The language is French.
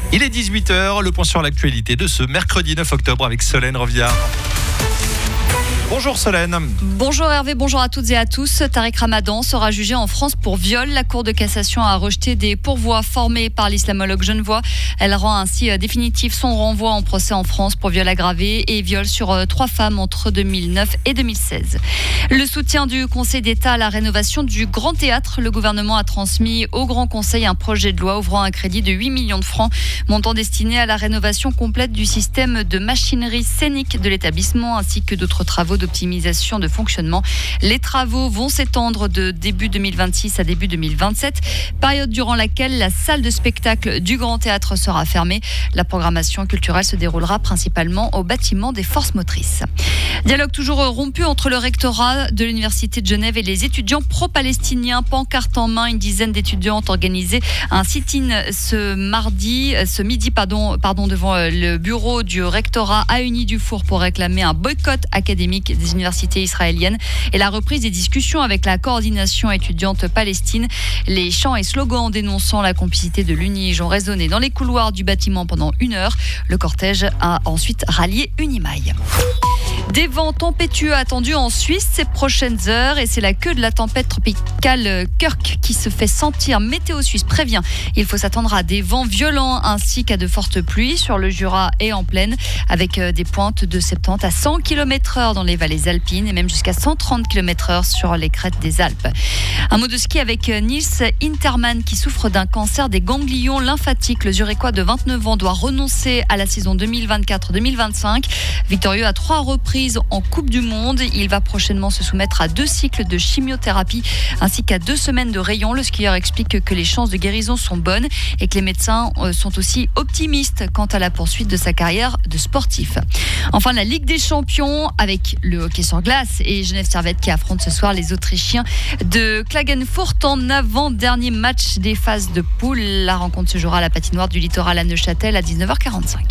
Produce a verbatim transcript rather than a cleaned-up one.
Il est dix-huit heures, le point sur l'actualité de ce mercredi neuf octobre avec Solène Roviard. Bonjour Solène. Bonjour Hervé, bonjour à toutes et à tous. Tariq Ramadan sera jugé en France pour viol. La Cour de cassation a rejeté des pourvois formés par l'islamologue genevois. Elle rend ainsi définitif son renvoi en procès en France pour viol aggravé et viol sur trois femmes entre deux mille neuf et deux mille seize. Le soutien du Conseil d'État à la rénovation du Grand Théâtre. Le gouvernement a transmis au Grand Conseil un projet de loi ouvrant un crédit de huit millions de francs, montant destiné à la rénovation complète du système de machinerie scénique de l'établissement ainsi que d'autres travaux d'optimisation de fonctionnement. Les travaux vont s'étendre de début deux mille vingt-six à début deux mille vingt-sept, période durant laquelle la salle de spectacle du Grand Théâtre sera fermée. La programmation culturelle se déroulera principalement au bâtiment des forces motrices. Dialogue toujours rompu entre le rectorat de l'Université de Genève et les étudiants pro-palestiniens. Pancarte en main, une dizaine d'étudiants ont organisé un sit-in ce mardi, ce midi pardon, pardon, devant le bureau du rectorat à Unis-Dufour pour réclamer un boycott académique des universités israéliennes et la reprise des discussions avec la coordination étudiante palestine. Les chants et slogans dénonçant la complicité de l'Unige ont résonné dans les couloirs du bâtiment pendant une heure. Le cortège a ensuite rallié Unimail. Des vents tempétueux attendus en Suisse ces prochaines heures et c'est la queue de la tempête tropicale Kirk qui se fait sentir. Météo Suisse prévient, il faut s'attendre à des vents violents ainsi qu'à de fortes pluies sur le Jura et en plaine avec des pointes de soixante-dix à cent kilomètres heure dans les vallées alpines et même jusqu'à cent trente kilomètres heure sur les crêtes des Alpes. Un mot de ski avec Nils Interman qui souffre d'un cancer des ganglions lymphatiques. Le Zurichois de vingt-neuf ans doit renoncer à la saison deux mille vingt-quatre deux mille vingt-cinq. Victorieux à trois reprises en Coupe du Monde, il va prochainement se soumettre à deux cycles de chimiothérapie ainsi qu'à deux semaines de rayon. Le skieur explique que les chances de guérison sont bonnes et que les médecins sont aussi optimistes quant à la poursuite de sa carrière de sportif. Enfin, la Ligue des Champions avec le hockey sur glace et Genève Servette qui affrontent ce soir les Autrichiens de Klagenfurt en avant-dernier match des phases de poule. La rencontre se jouera à la patinoire du Littoral à Neuchâtel à dix-neuf heures quarante-cinq.